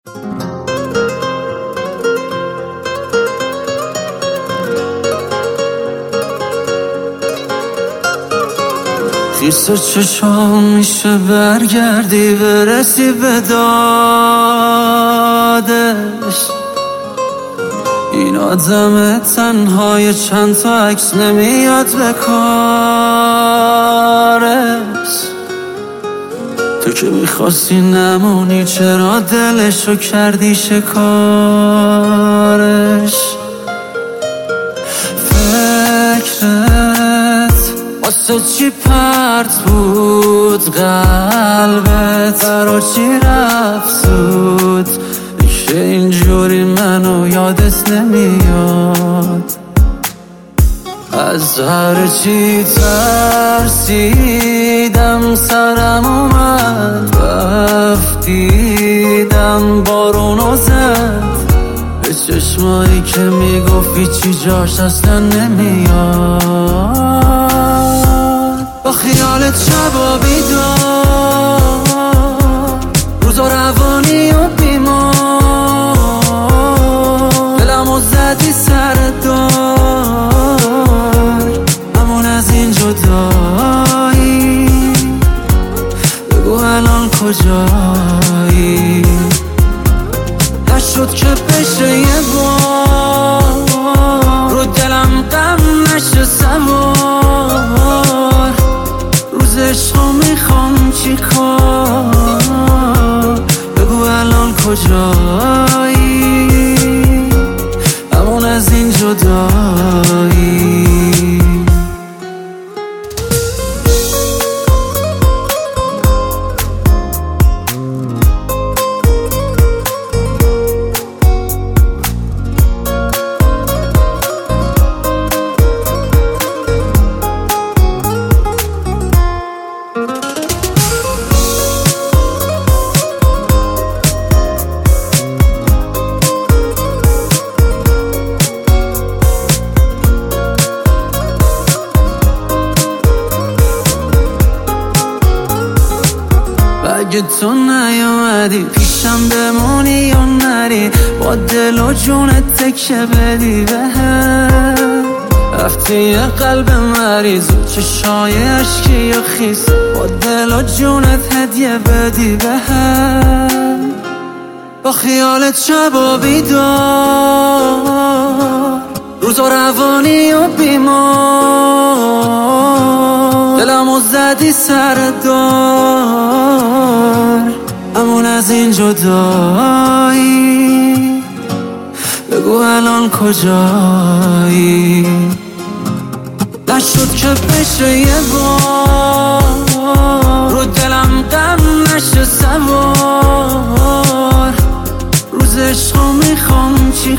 خیس چشام میشه برگردی برسی به دادش. این آدم تنهای چند تا عکس نمیاد به کارش. تو که میخواستی نمونی چرا دلشو کردی شکارش. فکرت واسه چی پرت بود قلبت، برا چی رفت زود میشه اینجوری منو یادت نمیاد. از هر چی ترسیدم سرم اومد رفتیدم بارونو زد به چشمایی که میگفتی چی جاش اصلا نمیاد. با خیالت شبا بیدار روزا روانی و بیمار دلمو زدی سر دار همون از این جدایی. بگو الان کجایی؟ نشد که بشه یه بار رو دلم غم نشه سوار. روز عشقو میخوام چی کار؟ بگو الان کجایی؟ همون از این جدایی. اگه تو نیومدی پیشم بمونی یا نری، با دل و جونت تکه بدی بهم. رفتی یه قلب مریض و چشای عشقی و خیس، با دل و جونت هدیه بدی بهم. با خیالت شبا بیدار روزا روانی و بیمار دلمو زدی سر دار همون از این جدایی. بگو الان کجایی؟ نشد که بشه یه بار رو دلم غم نشه سوار. روز عشقو میخوام چی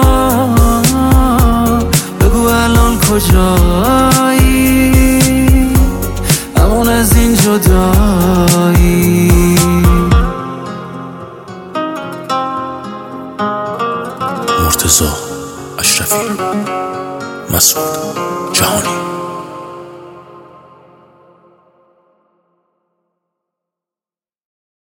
کار؟ بگو الان کجایی؟ همون از این جدایی. مرتضی اشرفی، مسعود جهانی.